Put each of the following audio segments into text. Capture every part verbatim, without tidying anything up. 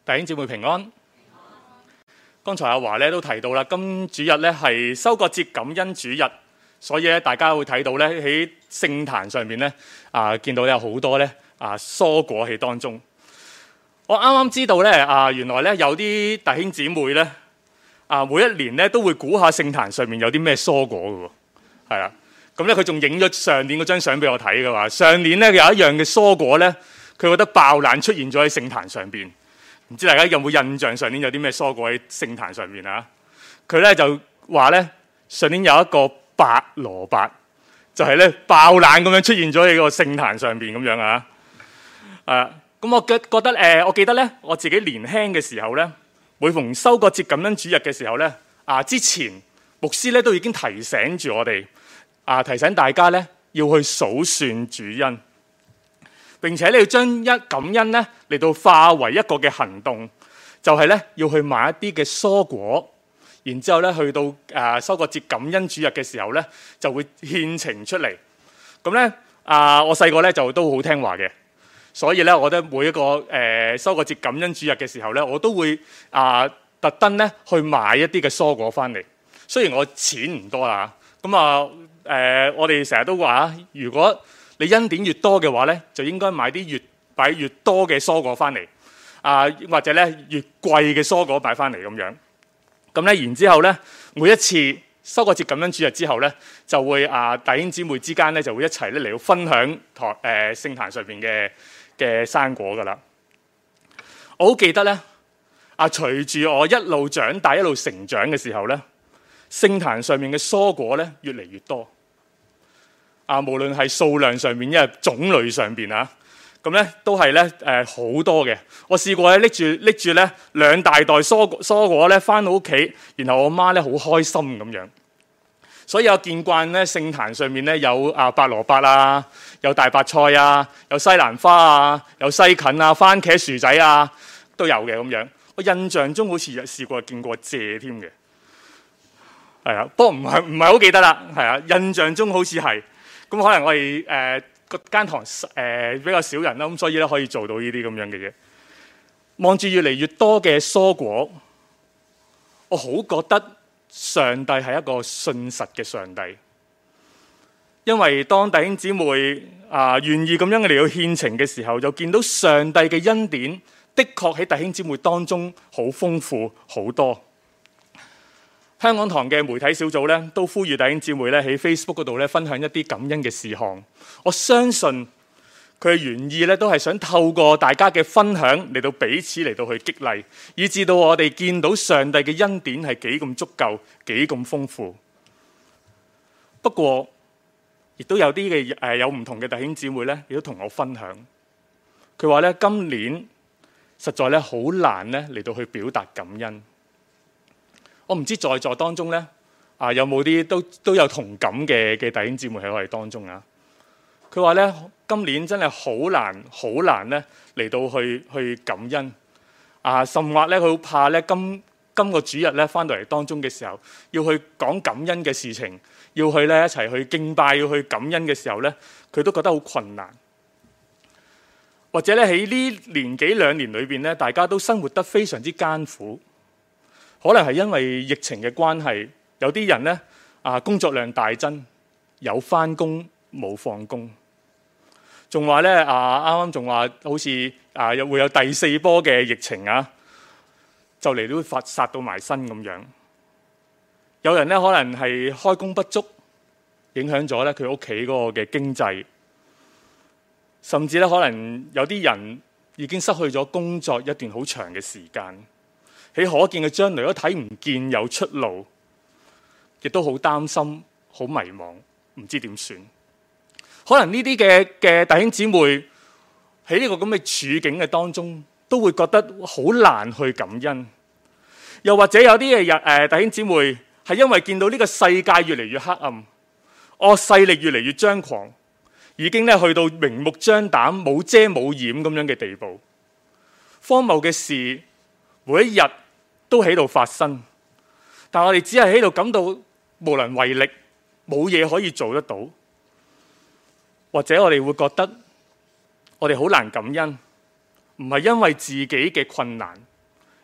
弟兄姊妹平安。剛才阿華咧都提到啦，今主日咧係收割節感恩主日，所以咧大家會睇到咧喺聖壇上面咧啊，見到有好多咧啊蔬果喺當中。我啱啱知道咧啊，原來咧有啲弟兄姊妹咧啊，每一年咧都會估下聖壇上面有啲咩蔬果嘅喎，係啦。咁咧佢仲影咗上年嗰張相俾我睇嘅話，上年咧有一樣嘅蔬果咧，佢覺得爆冷出現咗喺聖壇上邊。唔知大家有冇印象上年有啲咩蔬果喺聖壇上面啊？佢咧就話咧上年有一個白蘿蔔，就係咧爆冷咁樣出現咗喺個聖壇上邊咁樣啊！誒，咁我覺覺得誒，我記得咧我自己年輕嘅時候咧，每逢收割節感恩主日嘅時候咧，啊之前牧師咧都已經提醒住我哋，啊提醒大家咧要去數算主恩。並且你要將一感恩咧嚟到化為一個嘅行動，就係咧要去買一啲嘅蔬果，然之後咧去到誒收割節感恩主日嘅時候咧，就會獻呈出嚟。咁咧啊，我細個咧就都好聽話嘅，所以咧我覺得每一個誒收割節感恩主日嘅時候咧，我都會啊特登咧去買一啲嘅蔬果翻嚟。雖然我錢唔多啦，咁啊誒我哋成日都話，如果你恩典越多嘅話咧，就應該買啲越擺越多嘅蔬果翻嚟，啊或者咧越貴嘅蔬果擺翻嚟咁樣。咁咧然之後咧，每一次收割節感恩主日之後咧，就會啊弟兄姊妹之間咧就會一齊咧嚟到分享台誒聖壇上邊嘅嘅生果噶啦。我好記得咧，啊隨住我一路長大一路成長嘅時候咧，聖壇上面嘅蔬果咧越嚟越多。啊，無論係數量上面，因為種類上邊啊，咁咧都係咧誒好多嘅。我試過咧拎住拎住咧兩大袋蔬蔬果咧翻到屋企，然後我媽咧好開心咁樣。所以我見慣咧聖壇上面咧有啊白蘿蔔啊，有大白菜啊，有西蘭花啊，有西芹啊、番茄、薯仔啊都有嘅咁樣。我印象中好似有試過見過蔗添嘅，係啊，不過唔係唔係好記得啦，係啊，印象中好似係。咁可能我哋誒個間堂誒、呃、比較少人啦，咁所以咧可以做到呢啲咁樣嘅嘢。望住越嚟越多嘅蔬果，我好覺得上帝係一個信實嘅上帝，因為當弟兄姊妹啊願意咁樣嚟到獻呈嘅時候，就見到上帝嘅恩典的確喺弟兄姊妹當中好豐富好多。香港堂嘅媒體小組咧，都呼籲弟兄姊妹咧喺 Facebook 嗰度咧分享一啲感恩嘅事項。我相信佢嘅原意咧都係想透過大家嘅分享嚟到彼此嚟到去激勵，以至到我哋見到上帝嘅恩典係幾咁足夠、幾咁豐富。不過，亦都有啲嘅誒有唔同嘅弟兄姊妹咧，亦都同我分享。佢話咧今年實在咧好難咧嚟到去表達感恩。我唔知在座當中咧，啊有冇啲都都有同感嘅嘅弟兄姊妹喺我哋當中啊？佢話咧，今年真係好難好難咧嚟到去去感恩啊，甚或咧佢好怕咧今今個主日咧翻到嚟當中嘅時候，要去講感恩嘅事情，要去咧一齊去敬拜，要去感恩嘅時候咧，佢都覺得好困難。或者咧喺呢年幾兩年裏邊咧，大家都生活得非常之艱苦。可能係因為疫情嘅關係，有啲人咧啊工作量大增，有返工冇放工，仲話咧啊啱啱仲話好似啊又會有第四波嘅疫情啊，就嚟都發殺到埋身咁樣。有人咧可能係開工不足，影響咗咧佢屋企嗰個嘅經濟，甚至咧可能有啲人已經失去咗工作一段好長嘅時間。喺可見嘅將來都睇唔見有出路，亦都好擔心、好迷茫，唔知點算。可能呢啲嘅嘅弟兄姊妹喺呢個咁嘅處境嘅當中，都會覺得好難去感恩。又或者有啲嘅人誒弟兄姊妹係因為見到呢個世界越嚟越黑暗，惡勢力越嚟越張狂，已經咧去到明目張膽、冇遮冇掩咁樣嘅地步，荒謬嘅事每一日都喺度發生，但我哋只係喺度感到無能為力，冇嘢可以做得到，或者我哋會覺得我哋好難感恩，唔係因為自己嘅困難，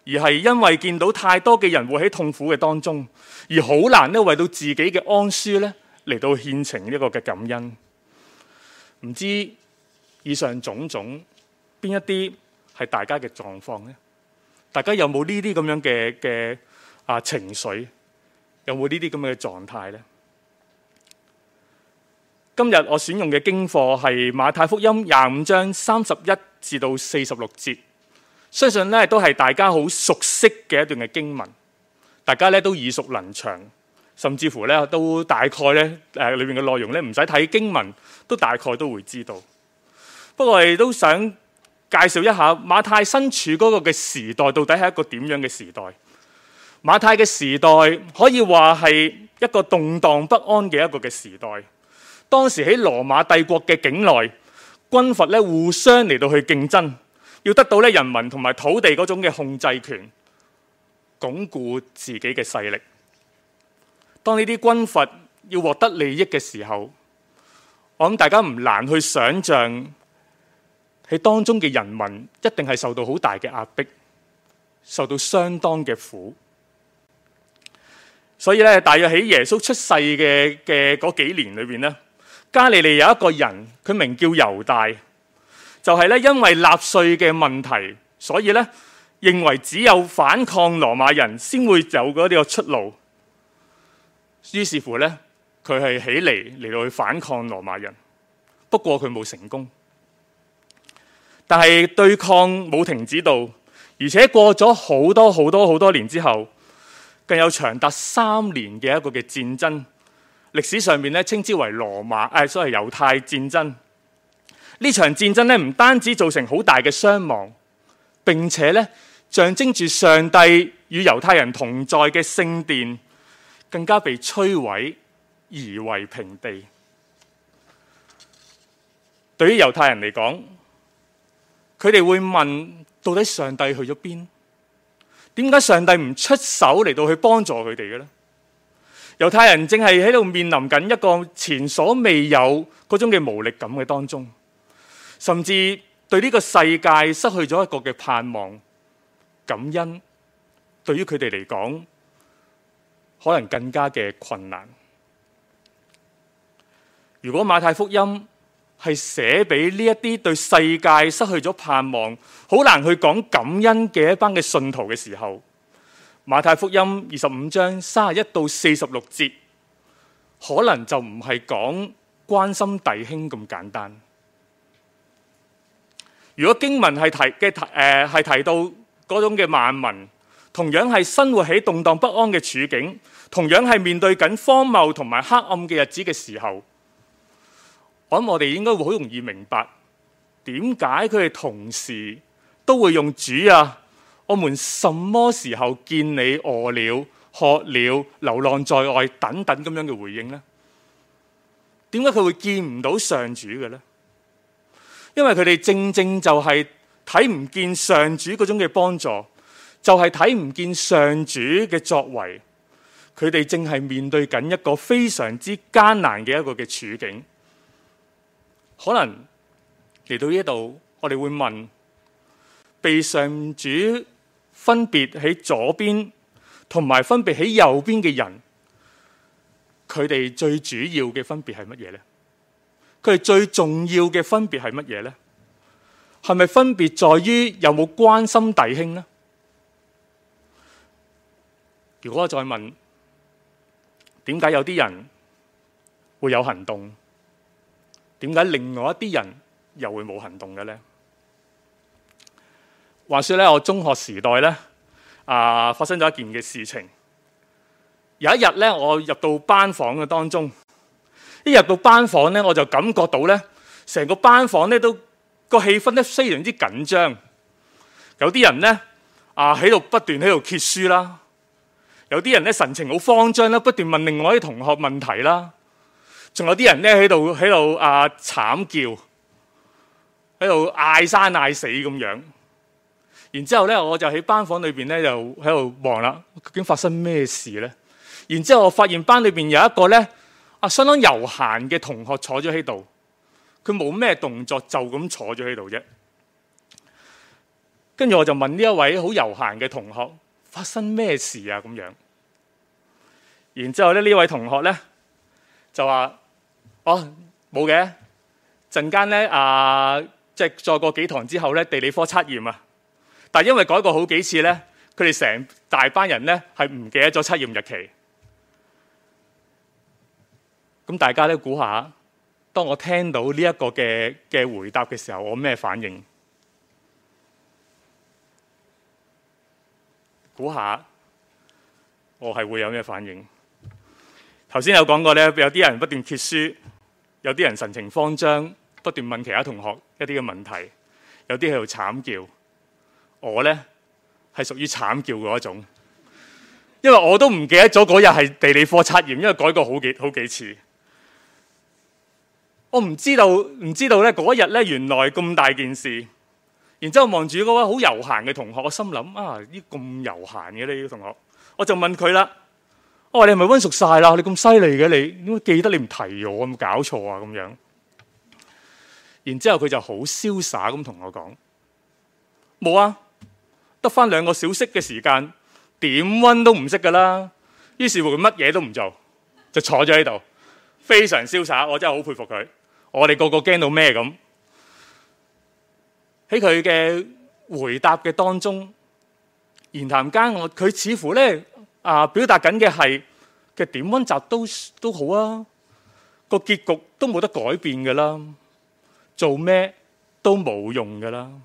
而係因為見到太多嘅人活喺痛苦嘅當中，而好難咧為到自己嘅安舒咧嚟到獻呈一個嘅感恩。唔知以上種種邊一啲係大家嘅狀況呢？大家有冇呢啲咁樣嘅嘅啊情緒？有冇呢啲咁嘅狀態呢？今日我選用嘅經課係馬太福音廿五章三十一至到四十六節，相信咧都係大家好熟悉嘅一段嘅經文，大家咧都耳熟能詳，甚至乎咧都大概咧誒裏面嘅內容咧唔使睇經文都大概都會知道。不過我哋都想介紹一下馬太身處嗰個嘅時代到底係一個點樣嘅時代。馬太嘅時代可以話係一個動盪不安嘅一個嘅時代。當時喺羅馬帝國嘅境內，軍閥咧互相嚟到去競爭，要得到咧人民同埋土地嗰種嘅控制權，鞏固自己嘅勢力。當呢啲軍閥要獲得利益嘅時候，我諗大家唔難去想像，喺當中嘅人民一定係受到好大嘅壓迫，受到相當嘅苦。所以咧，大約喺耶穌出世嘅嘅嗰幾年裏邊咧，加利利有一個人，佢名叫猶大，就係咧因為納稅嘅問題，所以咧認為只有反抗羅馬人先會有嗰啲個出路。於是乎咧，佢係起嚟嚟到去反抗羅馬人，不過佢冇成功。但係對抗冇停止到，而且過咗好多好多好多年之後，更有長達三年嘅一個嘅戰爭。歷史上面咧稱之為羅馬誒，所謂猶太戰爭。呢場戰爭咧唔單止造成好大嘅傷亡，並且咧象徵住上帝與猶太人同在嘅聖殿，更加被摧毀，夷為平地。對於猶太人嚟講，佢哋會問：到底上帝去咗邊？點解上帝唔出手嚟到去幫助佢哋嘅呢？猶太人正係喺度面臨緊一個前所未有嗰種嘅無力感嘅當中，甚至對呢個世界失去咗一個嘅盼望。感恩對於佢哋嚟講，可能更加嘅困難。如果馬太福音係寫俾呢一啲對世界失去咗盼望、好難去講感恩嘅一班嘅信徒嘅時候，馬太福音二十五章三十一到四十六節，可能就唔係講關心弟兄咁簡單。如果經文係提嘅誒係提到嗰種嘅萬民，同樣係生活喺動盪不安嘅處境，同樣係面對緊荒謬同埋黑暗嘅日子嘅時候，我諗我哋應該會好容易明白點解佢哋同時都會用主啊，我們什麼時候見你餓了、渴了、流浪在外等等咁樣嘅回應呢？點解佢會見唔到上主嘅呢？因為佢哋正正就係睇唔見上主嗰種嘅幫助，就係睇唔見上主嘅作為。佢哋正係面對緊一個非常之艱難嘅一個嘅處境。可能嚟到呢度，我哋會問：被上主分別喺左邊同埋分別喺右邊嘅人，佢哋最主要嘅分別係乜嘢呢？佢哋最重要嘅分別係乜嘢呢？係咪分別在於有冇關心弟兄呢？如果我再問，點解有啲人會有行動？點解另外一啲人又會冇行動嘅呢？話說咧，我中學時代咧，啊發生咗一件嘅事情。有一日咧，我入到班房嘅當中，一入到班房咧，我就感覺到咧，成個班房咧都個氣氛咧非常之緊張。有啲人咧啊喺度不斷喺度揭書啦，有啲人咧神情好慌張啦，不斷問另外啲同學問題啦。仲有啲人咧喺度喺度啊慘叫，喺度嗌生嗌死咁樣。然之後咧，我就喺班房裏邊咧就喺度望啦，究竟發生咩事咧？然之後我發現班裏邊有一個咧啊相當悠閒嘅同學坐咗喺度，佢冇咩動作，就咁坐咗喺度啫。 跟住我就問呢一位好悠閒嘅同學發生咩事啊咁樣。然之後咧，呢位同學咧就話：哦，冇嘅，陣間咧啊，即係再過幾堂之後咧，地理科測驗啊。但係因為改過好幾次咧，佢哋成大班人咧係唔記得咗測驗日期。咁大家咧估下，當我聽到呢一個嘅嘅回答嘅時候，我咩反應？估下，我係會有咩反應？頭先有講過咧，有啲人不斷揭書，有啲人神情慌張，不斷問其他同學一啲嘅問題，有啲喺度慘叫。我咧係屬於慘叫嗰一種，因為我都唔記得咗嗰日係地理科測驗，因為改過好幾好幾次。我唔知道，唔知道咧嗰日咧原來咁大件事。然之後望住嗰位好悠閒嘅同學，我心諗啊，呢咁悠閒嘅呢個同學，我就問佢啦：我話你係咪溫熟晒啦？你咁犀利嘅你，點解記得你唔提我？有冇搞錯啊？咁樣。然之後佢就好瀟灑咁同我講：冇啊，得翻兩個小息嘅時間，點溫都唔識噶啦。於是乎佢乜嘢都唔做，就坐咗喺度，非常瀟灑。我真係好佩服佢。我哋個個驚到咩咁？喺佢嘅回答嘅當中，言談間我佢似乎咧啊表達緊嘅係嘅點溫習都都好啊，個結局都冇得改變噶啦，做咩都冇用噶啦。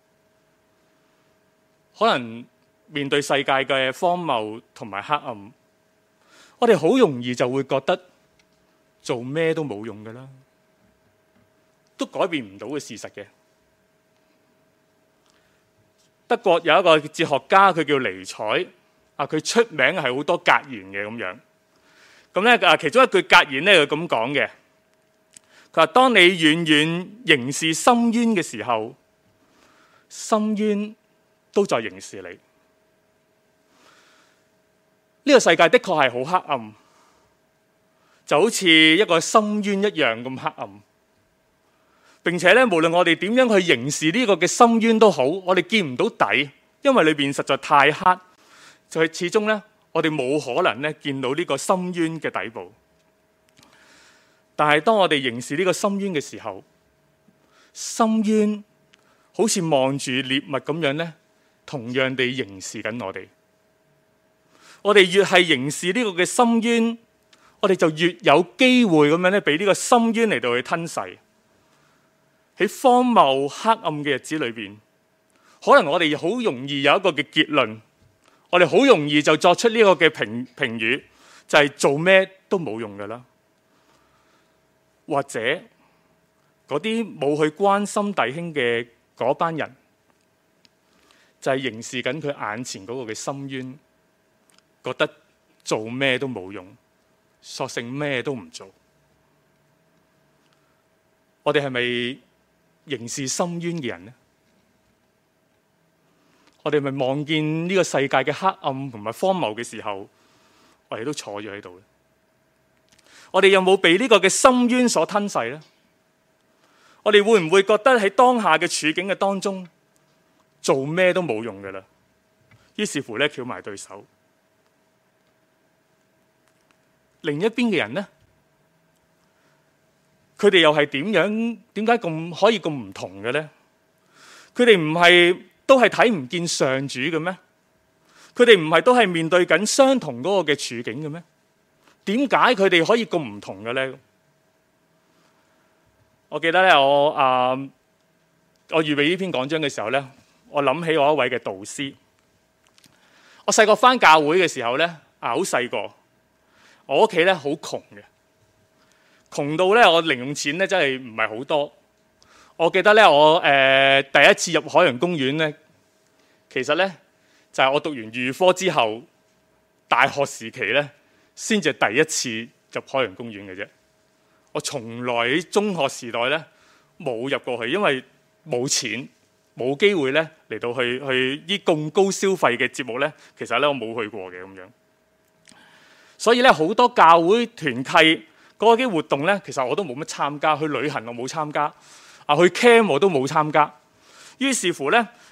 可能面對世界嘅荒謬同埋黑暗，我哋好容易就會覺得做咩都冇用噶啦，都改變唔到嘅事實嘅。德國有一個哲學家，佢叫尼采，啊，佢出名係好多格言嘅咁樣。咁咧啊，其中一句格言咧，佢咁講嘅，佢話：當你遠遠凝視深淵嘅時候，深淵都在凝視你。呢個世界的確係好黑暗，就好似一個深淵一樣咁黑暗。並且咧，無論我哋點樣去凝視呢個嘅深淵都好，我哋見唔到底，因為裏邊實在太黑，就係始終咧，我哋冇可能咧見到呢個深淵嘅底部。但係當我哋凝視呢個深淵嘅時候，深淵好似望住獵物咁樣咧，同樣地凝視緊我哋。我哋越係凝視呢個嘅深淵，我哋就越有機會咁樣咧，俾呢個深淵嚟到去吞噬。喺荒謬黑暗嘅日子裏邊，可能我哋好容易有一個嘅結論，我哋好容易就作出呢個嘅評評語，就係做咩都冇用噶啦。或者嗰啲冇去關心弟兄嘅嗰班人，就係凝視緊佢眼前嗰個嘅深淵，覺得做咩都冇用，索性咩都唔做。我哋係咪凝視深淵嘅人呢？我哋咪望見呢個世界嘅黑暗同埋荒謬嘅時候，我哋都坐咗喺度。我哋有冇被呢個嘅深淵所吞噬呢？我哋會唔會覺得喺當下嘅處境嘅當中，做咩都冇用㗎喇？於是乎咧，翹埋對手。另一邊嘅人呢？佢哋又係點樣？點解咁可以咁唔同嘅咧？佢哋唔係都係睇唔見上主嘅咩？佢哋唔係都係面對緊相同嗰個嘅處境嘅咩？點解佢哋可以咁唔同嘅咧？我記得咧，我啊、呃，我預備呢篇講章嘅時候咧，我諗起我一位嘅導師。我細個返教會嘅時候咧，啊好細個，我屋企咧好窮嘅。窮到咧，我零用錢咧真係唔係好多。我記得咧，我誒、呃、第一次入海洋公園咧，其實咧就係、是、我讀完預科之後，大學時期咧先至第一次入海洋公園嘅啫。我從來喺中學時代咧冇入過去，因為冇錢，冇機會咧嚟到去去呢咁高消費嘅節目咧，其實咧我冇去過嘅咁樣。所以咧好多教會團契嗰啲活動咧，其實我都冇乜參加。去旅行我冇參加，啊去 camp 我都冇參加。於是乎咧，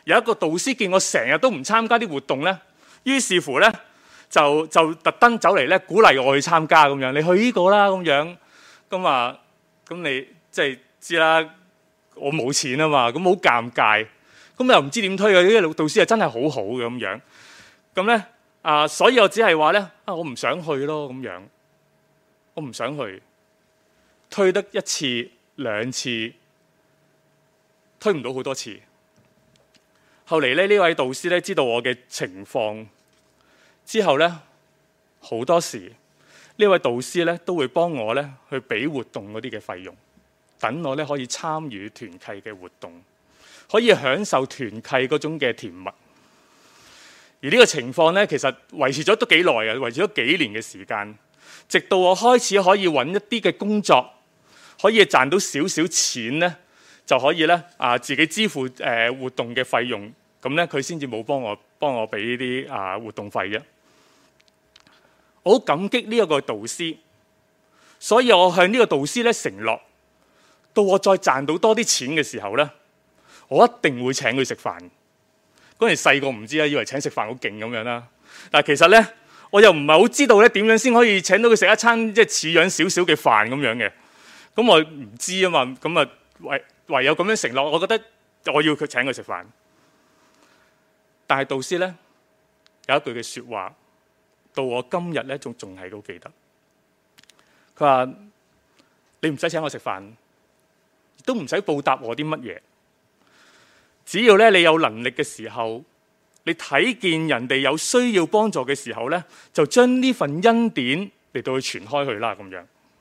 有一個導師見我成日都唔參加啲活動咧，於是乎咧就就特登走嚟咧鼓勵我去參加咁樣，你去呢個啦咁樣。咁啊，咁你即係知啦，我冇錢啊嘛，咁好尷尬，咁又唔知點推嘅。呢個導師係真係好好嘅咁樣。咁咧啊，所以我只係話咧啊，我唔想去咯咁樣，我唔想去，推得一次兩次，推唔到好多次。後嚟咧呢位導師咧知道我嘅情況之後咧，好多時呢位導師咧都會幫我咧去俾活動嗰啲嘅費用，等我咧可以參與團契嘅活動，可以享受團契嗰種嘅甜蜜。而呢個情況咧，其實維持咗都幾耐嘅，維持咗幾年嘅時間，直到我開始可以揾一啲嘅工作，可以賺到少少錢咧，就可以咧啊自己支付誒、呃、活動嘅費用，咁咧佢先至冇幫我幫我俾呢啲啊活動費嘅。我好感激呢一個導師，所以我向呢個導師咧承諾，到我再賺到多啲錢嘅時候咧，我一定會請佢食飯。嗰陣細個唔知啊，以為請食飯好勁咁樣啦。但係其實咧，我又唔係好知道咧點樣先可以請到佢食一餐即係似樣少少嘅飯咁樣嘅。咁我唔知啊嘛，咁啊唯唯有咁樣承諾，我覺得我要佢請佢食飯。但係導師咧有一句嘅説話，到我今日咧仲仲係好記得。佢話：你唔使請我食飯，都唔使報答我啲乜嘢。只要咧你有能力嘅時候，你睇見人哋有需要幫助嘅時候咧，就將呢份恩典嚟到去傳開去啦咁樣。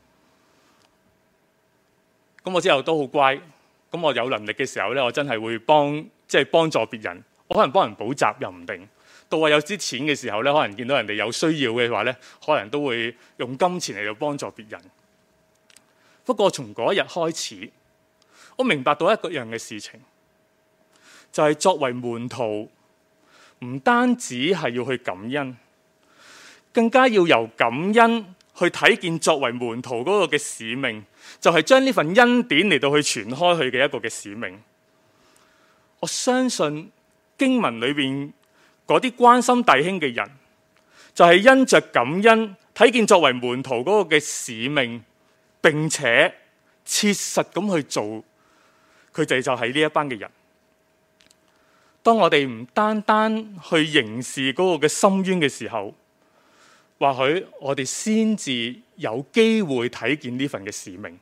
咁我之後都好乖，咁我有能力嘅時候咧，我真係會幫即係幫助別人。我可能幫人補習又唔定。到我有啲錢嘅時候咧，可能見到人哋有需要嘅話咧，可能都會用金錢嚟到幫助別人。不過從嗰一日開始，我明白到一個樣嘅事情。就係作為門徒，唔單止係要去感恩，更加要由感恩去睇見作為門徒嗰個嘅使命，就係將呢份恩典嚟到去傳開去嘅一個嘅使命。我相信經文裏邊嗰啲關心弟兄嘅人，就係因着感恩睇見作為門徒嗰個嘅使命，並且切實咁去做，佢哋就係呢一班嘅人。當我哋唔單單去凝視嗰個嘅深淵嘅時候，或許我哋先至有機會睇見呢份嘅使命。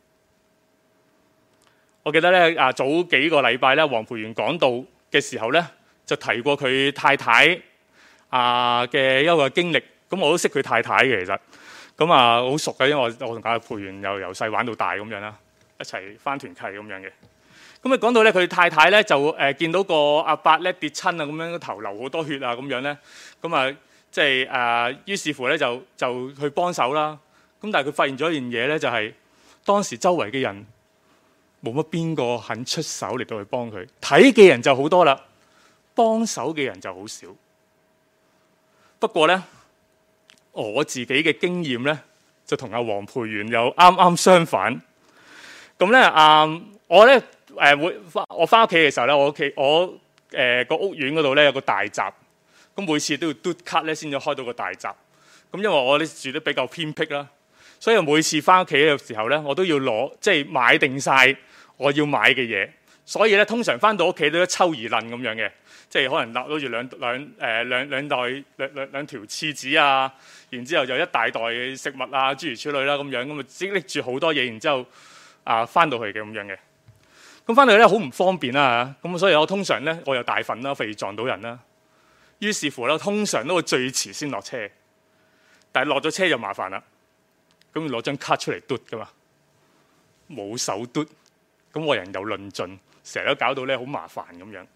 我記得咧啊，早幾個禮拜咧，黃培源講道嘅時候咧，就提過佢太太啊嘅一個經歷。咁我都識佢太太嘅，其實咁啊好熟嘅，因為我我同阿培源又由細玩到大咁樣啦，一齊返團契咁樣嘅。咁啊講到咧，佢太太咧就誒、呃、見到個阿伯咧跌親啊，咁樣個頭流好多血啊，咁樣咧，咁啊即係誒，於是乎咧就就去幫手啦。咁但係佢發現咗一樣嘢咧，就係、是、當時周圍嘅人冇乜邊個肯出手嚟到去幫佢，睇嘅人就好多啦，幫手嘅人就好少。不過咧，我自己嘅經驗咧就同阿黃培源又啱啱相反。咁咧啊，我咧。誒會翻我翻屋企嘅時候咧，我屋企我誒個、呃、屋苑嗰度咧有個大閘，咁每次都要嘟卡咧先至開到個大閘。咁因為我哋住得比較偏僻啦，所以每次翻屋企嘅時候咧，我都要攞即係買定晒我要買嘅嘢。所以咧，通常翻到屋企都一抽二掕咁樣嘅，即係可能攞住兩兩誒、呃、兩兩袋兩兩兩條廁紙啊，然之後就一大袋食物啊，諸如此類啦咁樣，咁啊即拎住好多嘢，然之後啊翻到去嘅咁樣嘅。咁翻到去咧好唔方便啦嚇，咁所以我通常咧我又大份啦，費事撞到人啦。於是乎咧，通常都會最遲先落車，但係落咗車就麻煩啦。咁要攞張卡出嚟嘟噶嘛，冇手嘟，咁我人又論盡，成日都搞到咧好麻煩咁樣。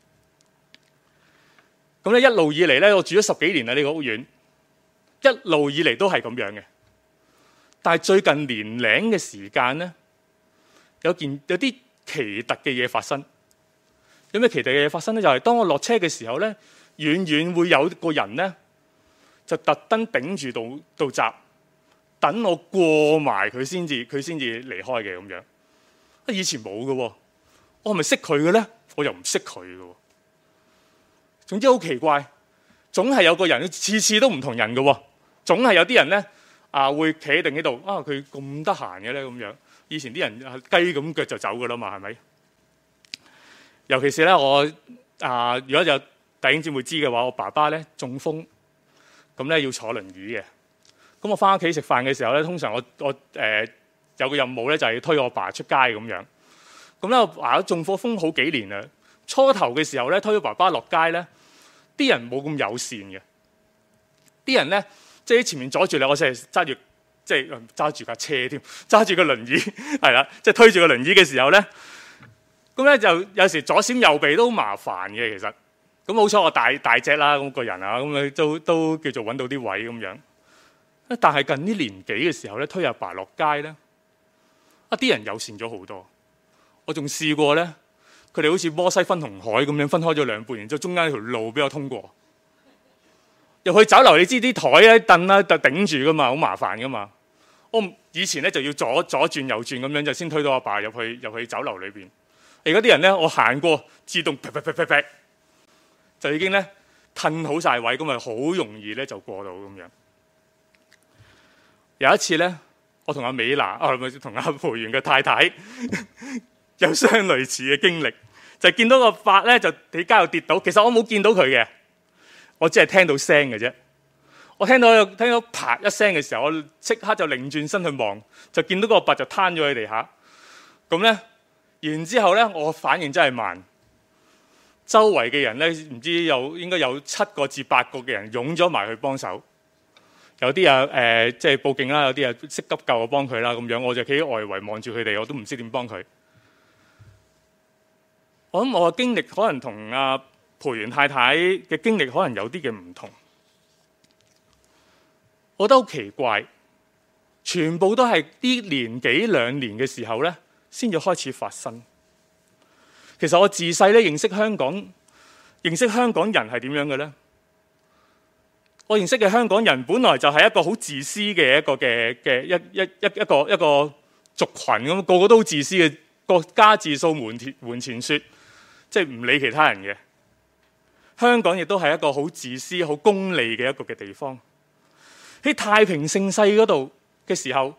咁咧一路以嚟咧，我住咗十幾年啦呢個屋苑，一路以嚟都係咁樣嘅。但係最近年零嘅時間咧，有件有啲奇特嘅嘢發生。有咩奇特嘅嘢發生咧？就係、是、當我落車嘅時候咧，遠遠會有個人咧，就特登頂住道道閘，等我過埋佢先至，佢先至離開嘅咁樣。啊，以前冇嘅喎，我係咪識佢嘅咧？我又唔識佢嘅喎。 總之好奇怪，總係有個人次次都唔同人嘅喎，總係有啲人咧啊會企定喺度啊，佢咁得閒嘅咧咁樣。以前啲人雞咁腳就走㗎啦嘛，係咪？尤其是咧我啊，如果有弟兄姊妹知嘅話，我爸爸咧中風，咁咧要坐輪椅嘅。咁我翻屋企食飯嘅時候咧，通常我我誒、呃、有個任務咧就係、是、推我爸出街咁樣。咁咧我爸都中咗風好幾年啦。初頭嘅時候咧，推咗爸爸落街咧，啲人冇咁友善嘅。啲人咧即係喺前面阻住你，我成日揸住即係揸住架車添，揸住個輪椅係啦，即係推住個輪椅嘅時候咧，咁咧就有時左閃右避都好麻煩嘅其實。咁好彩我大大隻啦，咁個人啊，咁樣都都叫做揾到啲位咁樣。但係近呢年幾嘅時候咧，推阿爸落街咧，啊啲人友善咗好多。我仲試過咧，佢哋好似摩西分紅海咁樣分開咗兩半，然之後中間條路俾我通過。入去酒樓，你知啲台咧、凳啦就頂住噶嘛，好麻煩噶嘛。我以前咧就要左左轉右轉咁樣就先推到阿爸入去入去酒樓裏邊。而家啲人咧，我行過自動劈劈劈劈劈，就已經咧褪好晒位，咁咪好容易咧就過到咁樣。有一次咧，我同阿美娜啊，咪同阿培元嘅太太有相類似嘅經歷，就係見到個伯咧就喺街度跌倒，其實我冇見到佢嘅，我只係聽到聲嘅啫。我聽到聽到啪一聲嘅時候，我即刻就擰轉身去望，就見到個伯就攤咗喺地下。咁咧，然之後咧，我反應真係慢。周圍嘅人咧，唔知有應該有七個至八個嘅人湧咗埋去幫手。有啲啊誒，即係報警啦；有啲啊識急救啊，幫佢啦咁樣。我就企喺外圍望住佢哋，我都唔知點幫佢。我諗我嘅經歷可能同阿培元太太嘅經歷可能有啲嘅唔同。我覺得好奇怪，全部都係啲年幾兩年嘅時候咧，先至開始發生。其實我自細咧認識香港，認識香港人係點樣嘅咧？我認識嘅香港人本來就係一個好自私嘅一個嘅嘅一一一一個一個族群咁，個個都好自私嘅，國家自掃門前門前雪，即係唔理其他人嘅。香港亦都係一個好自私、好功利嘅一個嘅地方。喺太平盛世嗰度嘅時候，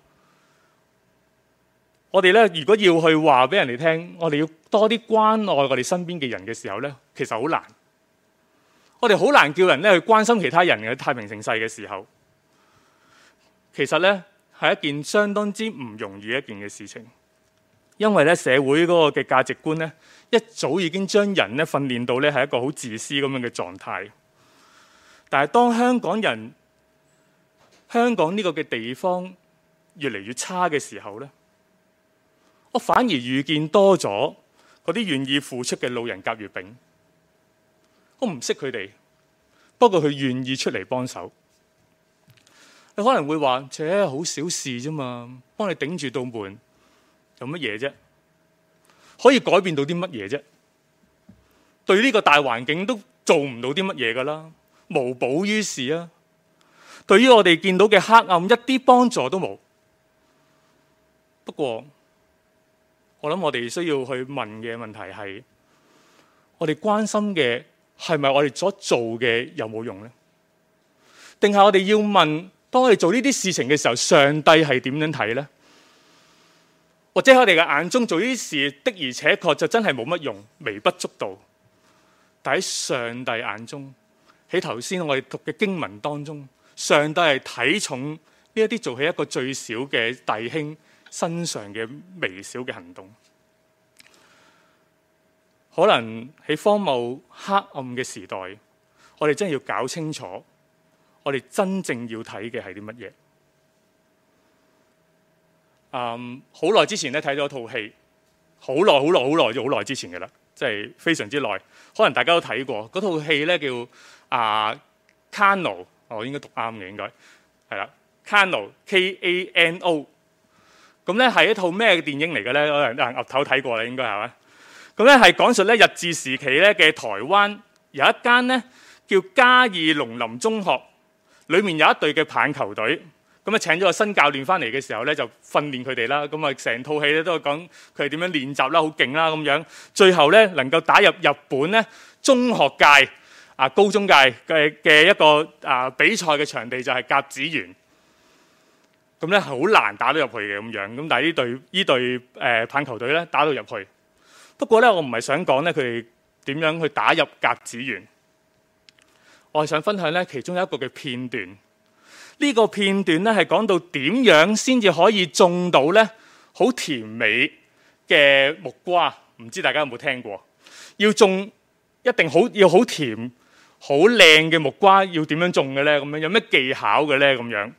我哋咧如果要去話俾人哋聽，我哋要多啲關愛我哋身邊嘅人嘅時候咧，其實好難。我哋好難叫人咧去關心其他人嘅。太平盛世嘅時候，其實咧係一件相當之唔容易一件嘅事情，因為咧社會嗰個嘅價值觀咧一早已經將人咧訓練到咧係一個好自私咁樣嘅狀態。但係當香港人香港呢個嘅地方越嚟越差嘅時候咧，我反而遇見多咗嗰啲願意付出嘅路人甲乙丙。我唔識佢哋，不過佢願意出嚟幫手。你可能會話：切，好小事啫嘛，幫你頂住道門，有乜嘢啫？可以改變到啲乜嘢啫？對呢個大環境都做唔到啲乜嘢噶啦，無補於事啊！對於我哋見到嘅黑暗，一啲幫助都冇。不過，我諗我哋需要去問嘅問題係：我哋關心嘅係咪我哋所做嘅有冇用呢？定係我哋要問，當我哋做呢啲事情嘅時候，上帝係點樣睇呢？或者喺我哋嘅眼中做呢啲事的而且確就真係冇乜用，微不足道。但喺上帝眼中，喺頭先我哋讀嘅經文當中，上帝係睇重呢一啲做起一個最小嘅弟兄身上嘅微小嘅行動。可能喺荒謬黑暗嘅時代，我哋真係要搞清楚，我哋真正要睇嘅係啲乜嘢。嗯，好耐之前咧睇咗套戲，好耐好耐好耐好耐之前嘅啦，即係非常之耐。可能大家都睇過嗰套戲咧，叫啊 Kano， 我應該讀啱嘅應該係啦 Kano K A N O。咁咧係一套咩電影嚟嘅咧？可能有人岌頭睇過啦，應該係咪？咁咧係講述咧日治時期咧嘅台灣有一間咧叫嘉義農林中學，裏面有一隊嘅棒球隊，咁啊請咗個新教練翻嚟嘅時候咧就訓練佢哋啦，咁啊成套戲咧都係講佢哋點樣練習啦，好勁啦咁樣，最後咧能夠打入日本咧中學界啊高中界嘅嘅一個啊比賽嘅場地就係甲子園。咁咧好難打到入去嘅咁樣，咁但係呢隊呢隊誒棒球隊咧打到入去。不過咧，我唔係想講咧佢哋點樣去打入甲子園，我係想分享咧其中一個嘅片段。呢個片段咧係講到點樣先至可以種到咧好甜美嘅木瓜。唔知大家有冇聽過？要種一定好要好甜、好靚嘅木瓜，要點樣種嘅咧？咁樣有咩技巧嘅咧？咁樣。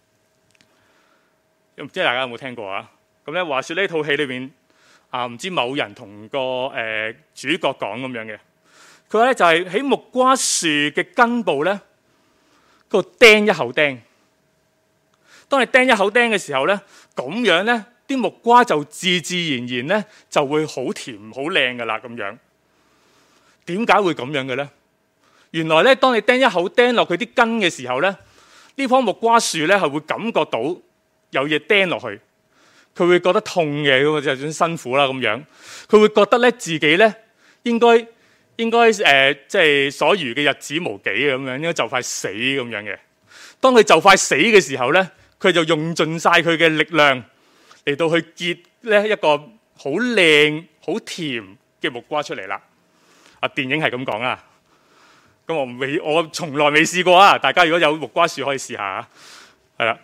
唔知大家有冇聽過啊？咁咧話說呢套戲裏邊啊，唔知某人同個誒、呃、主角講咁樣嘅，佢話咧就係、是、喺木瓜樹嘅根部咧，嗰度釘一口釘。當你釘一口釘嘅時候咧，咁樣咧啲木瓜就自自然然咧就會好甜好靚噶啦咁樣。點解會咁樣嘅咧？原來咧，當你釘一口釘落佢啲根嘅時候咧，呢棵木瓜樹咧係會感覺到有嘢釘落去，佢會覺得痛嘅，咁就算辛苦啦咁樣。佢會覺得咧自己咧應該應該誒，即係所餘嘅日子無幾咁樣，應該就快死咁樣嘅。當佢就快死嘅時候咧，佢就用盡晒佢嘅力量嚟到去結咧一個好靚好甜嘅木瓜出嚟啦。啊，電影係咁講啊，咁我未我從來未試過啊。大家如果有木瓜樹可以試下啊，係啦。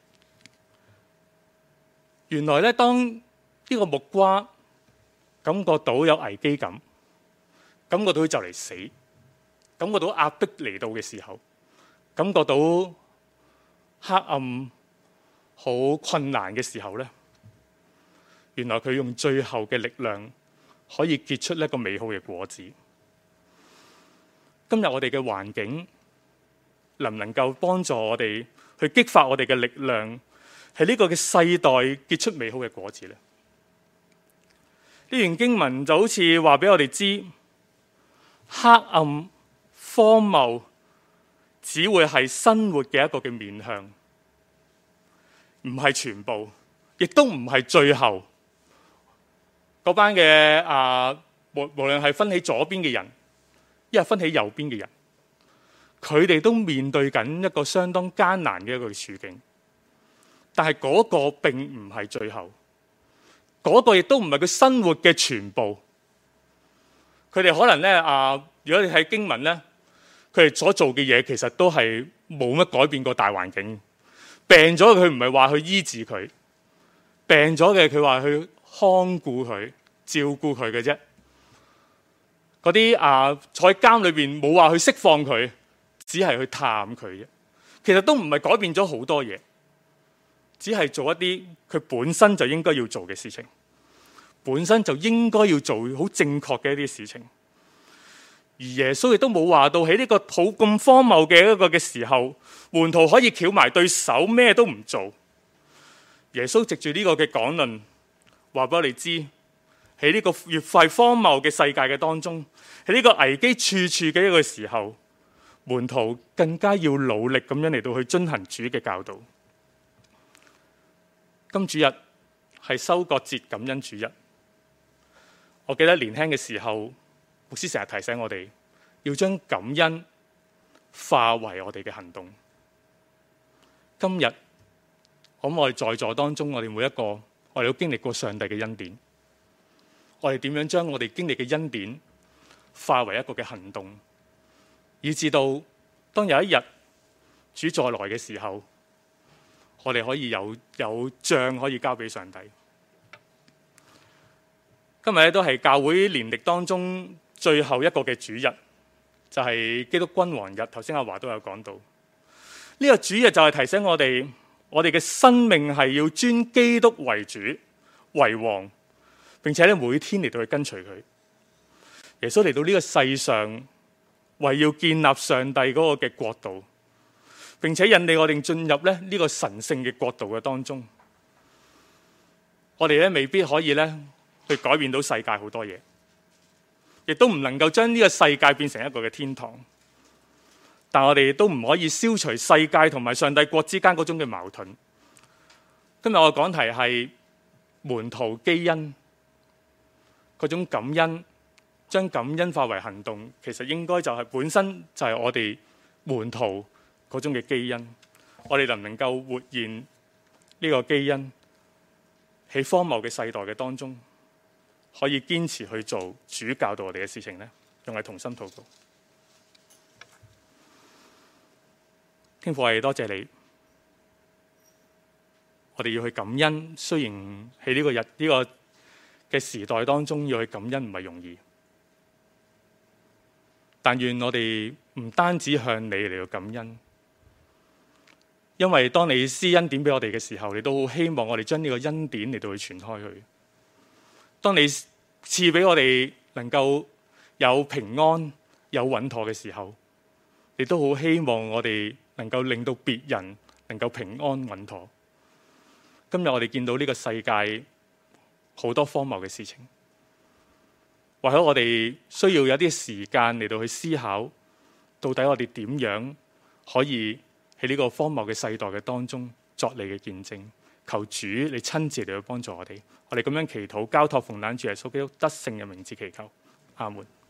原來咧，當呢個木瓜感覺到有危機感，感覺到佢就嚟死，感覺到壓迫嚟到嘅時候，感覺到黑暗好困難嘅時候咧，原來佢用最後嘅力量可以結出一個美好嘅果子。今日我哋嘅環境能唔能夠幫助我哋去激發我哋嘅力量？係呢個嘅世代結出美好嘅果子咧。呢段經文就好似話俾我哋知，黑暗荒謬只會係生活嘅一個嘅面向，唔係全部，亦都唔係最後。嗰班嘅啊，無無論係分喺左邊嘅人，一係分喺右邊嘅人，佢哋都面對緊一個相當艱難嘅一個處境。但係嗰個並唔係最後，嗰、那個亦都唔係佢生活嘅全部。佢哋可能咧啊，如果你睇經文咧，佢哋所做嘅嘢其實都係冇乜改變過大環境。病咗佢唔係話去醫治佢，病咗嘅佢話去看顧佢、照顧佢嘅啫。嗰啲啊坐喺監裏邊冇話去釋放佢，只係去探佢啫。其實都唔係改變咗好多嘢。只係做一啲佢本身就應該要做嘅事情，本身就應該要做好正確嘅一啲事情。而耶穌亦都冇話到喺呢個好咁荒謬嘅一個嘅時候，門徒可以翹埋對手咩都唔做。耶穌藉住呢個嘅講論，話俾我哋知喺呢個越快荒謬嘅世界嘅當中，喺呢個危機處處嘅一個時候，門徒更加要努力咁樣嚟到去遵行主嘅教導。今主日係收割節感恩主日。我記得年輕嘅時候，牧師成日提醒我哋要將感恩化為我哋嘅行動。今日我諗我哋在座當中，我哋每一個我哋都經歷過上帝嘅恩典。我哋點樣將我哋經歷嘅恩典化為一個嘅行動，以至到當有一日主再來嘅時候，我哋可以有有賬可以交俾上帝。今日咧都係教會年曆當中最後一個嘅主日，就係基督君王日。頭先阿華都有講到，呢個主日就係提醒我哋，我哋嘅生命係要尊基督為主為王，並且咧每天嚟到去跟隨佢。耶穌嚟到呢個世上，為要建立上帝嗰個嘅國度，並且引領我哋進入咧呢個神聖嘅國度嘅當中。我哋咧未必可以咧去改變到世界好多嘢，亦都唔能夠將呢個世界變成一個嘅天堂。但我哋都唔可以消除世界同埋上帝國之間嗰種嘅矛盾。今日我嘅講題係門徒基恩，嗰種感恩將感恩化為行動，其實應該就係本身就係我哋門徒嗰種嘅基因。我哋能唔能夠活現呢個基因，喺荒謬嘅世代嘅當中，可以堅持去做主教導我哋嘅事情呢？用嚟同心禱告。天父，我哋多謝你，我哋要去感恩。雖然喺呢個日呢、呢個嘅時代當中要去感恩唔係容易，但願我哋唔單止向你嚟到感恩，因為當你施恩典俾我哋嘅時候，你都好希望我哋將呢個恩典嚟到去傳開去。當你賜俾我哋能夠有平安有穩妥嘅時候，你都好希望我哋能夠令到別人能夠平安穩妥。今日我哋見到呢個世界好多荒謬嘅事情，或者我哋需要有啲時間嚟到去思考，到底我哋點樣可以喺呢個荒謬嘅世代嘅當中作你嘅見證。求主你親自嚟去幫助我哋。我哋咁樣祈禱，交託奉攬主耶穌基督得勝嘅名字祈求，阿門。